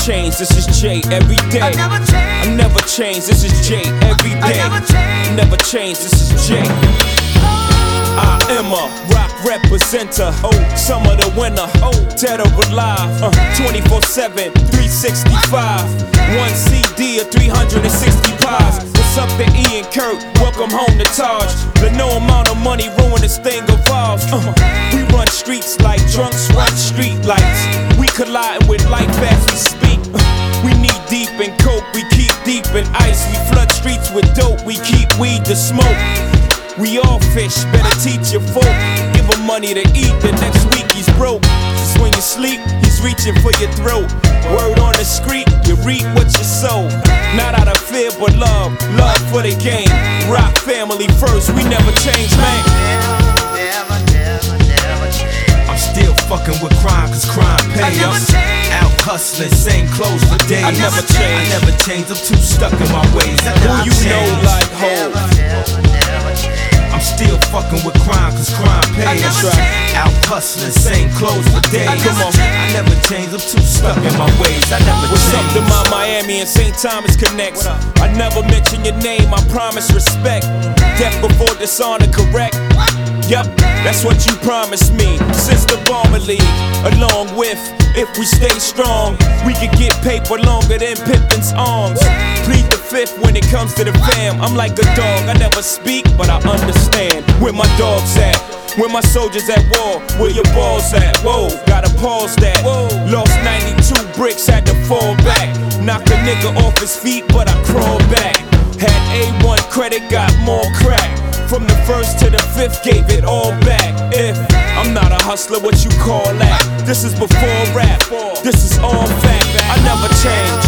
change, this is Jay every day. I never change, this is Jay every day. I never change, this is Jay. I am a rock representer, summer the winner, dead or alive, 24/7, 365, one CD or 360 pies. What's up to Ian Kurt, welcome home to Taj. The no amount of money ruin this thing of ours. We run streets like drunks run street lights. We colliding with life as we speak. We knee deep in coke, we keep deep in ice. We flood streets with dope, we keep weed to smoke. We all fish, better teach your folk. Give him money to eat, the next week he's broke. Just when you sleep, he's reaching for your throat. Word on the street, you reap what you sow. Not out of fear but love, love for the game. Rock family first, we never change, man. I'm still fucking with crime, cause crime pays. Out hustling, same clothes for days. I never change. I never change, I'm too stuck in my ways. Who you know like Hov? I'm still fucking with crime, cause crime pays. That's right. Out hustling, same clothes for days. Come on. I never change, I'm too stuck in my ways. I never What's up change. to my Miami and St. Thomas connects? I never mention your name, I promise respect. Death before dishonor, correct? Yup, that's what you promised me since the Bomber League. Along with, if we stay strong, we could get paper longer than Pippin's arms. Plead the fifth when it comes to the fam. I'm like a dog, I never speak, but I understand. Where my dogs at? Where my soldiers at war? Where your balls at? Whoa, gotta pause that. Lost 92 bricks, had to fall back. Knocked a nigga off his feet, but I crawled back. Had A1 credit, got more crack. From the first to the fifth, gave it all back. If I'm not a hustler, what you call that? This is before rap, this is all fact. I never change.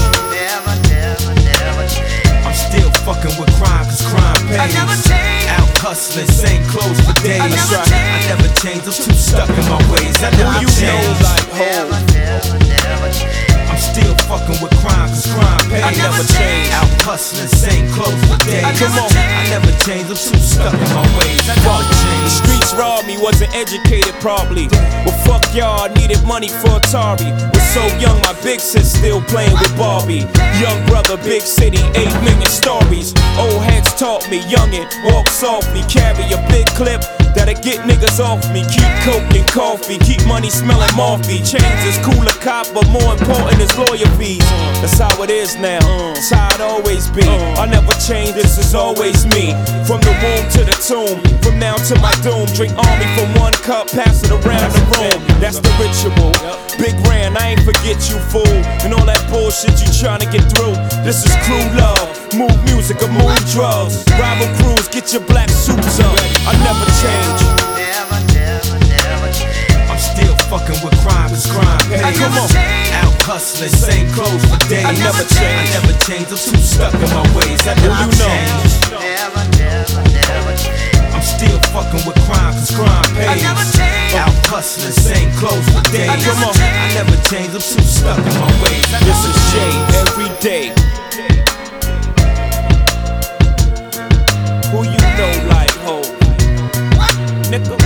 I'm still fucking with crime, cause crime pays. Out hustling, same clothes for days. That's right. I never change, I'm too stuck in my ways. I never Who you change. know like Hov? I'm still fucking with crime, cause crime pays. I never change. Out hustling, same clothes for days. Come on. I never change, I'm too stuck in my ways. I never The change. streets robbed me, wasn't educated probably. Well, fuck y'all, I needed money for Atari. Was so young, my big sis still playing with Barbie. Young brother, big city, 8 million stories. Old heads taught me, youngin', walk softly. Carry a big clip that'll get niggas off me. Keep coke and coffee, keep money smelling morphy. Chains is cooler cop, but more important is lawyer fees. That's how it is now, that's how it always be. I never change, this is always me. From the womb to the tomb, from now to my doom. Drink army from one cup, pass it around the room. That's the ritual. Big Ran, I ain't forget you, fool. And all that bullshit you tryna get through. This is crew love, move music or move drugs. Rival crews, get your black suits up. I never change. I'm still fucking with crime, cause crime pays. Come on. Out hustling, same clothes for days. I never change. I never change, I'm too stuck in my ways. I never you know? change. I'm still fucking with crime, cause crime pays. Out hustling, same clothes for days. Come on. I never change, I'm too stuck in my ways. I This never is Jay change. every day. Who you know like Hov? Nigga.